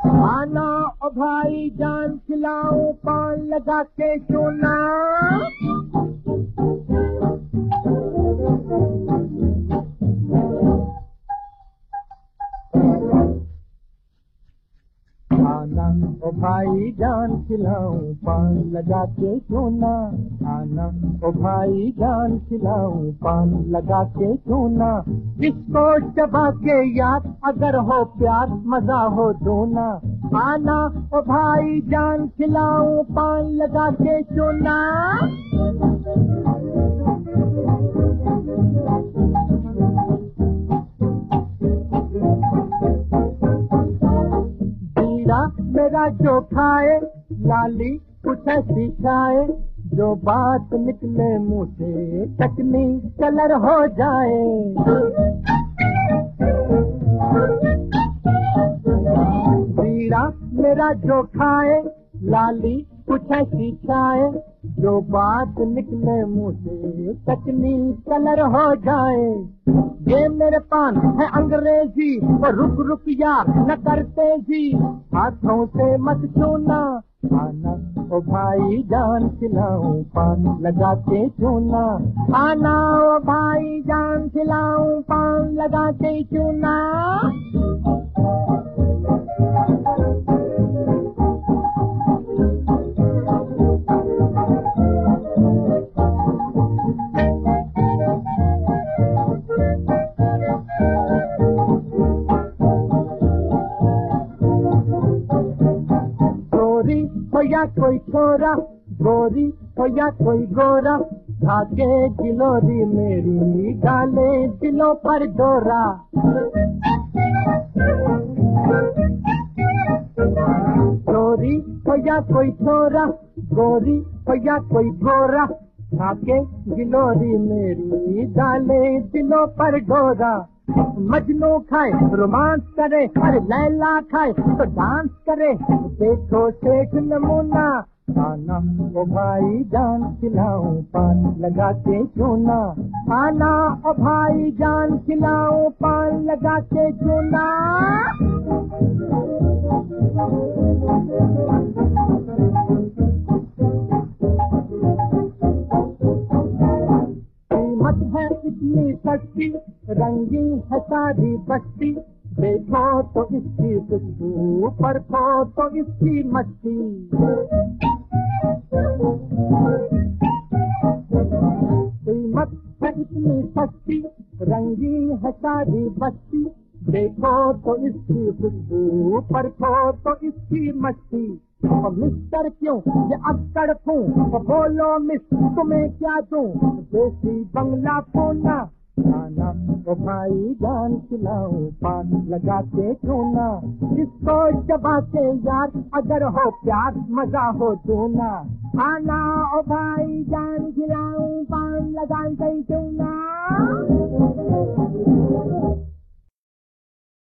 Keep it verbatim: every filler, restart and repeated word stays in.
आना ओ भाई जान खिलाऊं पान लगा के चूना। आना ओ भाई जान खिलाऊं पान लगा के चूना। आना ओ भाई जान खिलाऊं पान लगा के चूना। जिसको चबा के याद अगर हो प्यार मजा हो दूना। आना ओ भाई जान खिलाऊं पान लगा के चूना। मेरा जो खाए लाली कुछ ऐसी खाए, जो बात निकले मुँह से चटनी कलर हो जाए। जीरा मेरा जो खाए लाली कुछ ऐसी खाए, जो बात निकले मुँह से चटनी कलर हो जाए। ये मेरे पान है अंग्रेजी वो रुक रुक यार न करते जी, हाथों से मत छूना। आना ओ भाई जान खिलाऊं पान लगा के चूना। आना ओ भाई जान खिलाऊं पान लगा के चूना। या कोई छोरा गोरी हो या कोई गोरा, धागे गिलोरी मेरी डाले दिलों पर डोरा। गोरी हो या कोई छोरा गोरी हो या कोई गोरा, धागे गिलोरी मेरी डाले दिलों पर डोरा। मजनू खाए रोमांस करे अरे लैला खाए तो डांस करे, देखो शेख नमूना। आना ओ भाई जान खिलाऊं पान लगा के चूना। आना ओ भाई जान खिलाऊं पान लगा के चूना। कीमत है इतनी सस्ती रंगी है सारी बस्ती, देखो तो इसकी खुशबू परखो तो इसकी मस्ती। कीमत है इतनी सस्ती रंगी है सारी बस्ती, देखो तो इसकी खुशबू परखो तो इसकी मस्ती। तो मिस्टर क्यों ये अक्कड़ फूं, तो बोलो मिस तुम्हें क्या दूं, देसी बंगला पूना। आना ओ भाई जान खिलाऊं पान लगा के चूना। जिसको चबा के यार अगर हो प्यार मजा हो दूना। आना ओ भाई जान खिलाऊं पान लगा के चूना।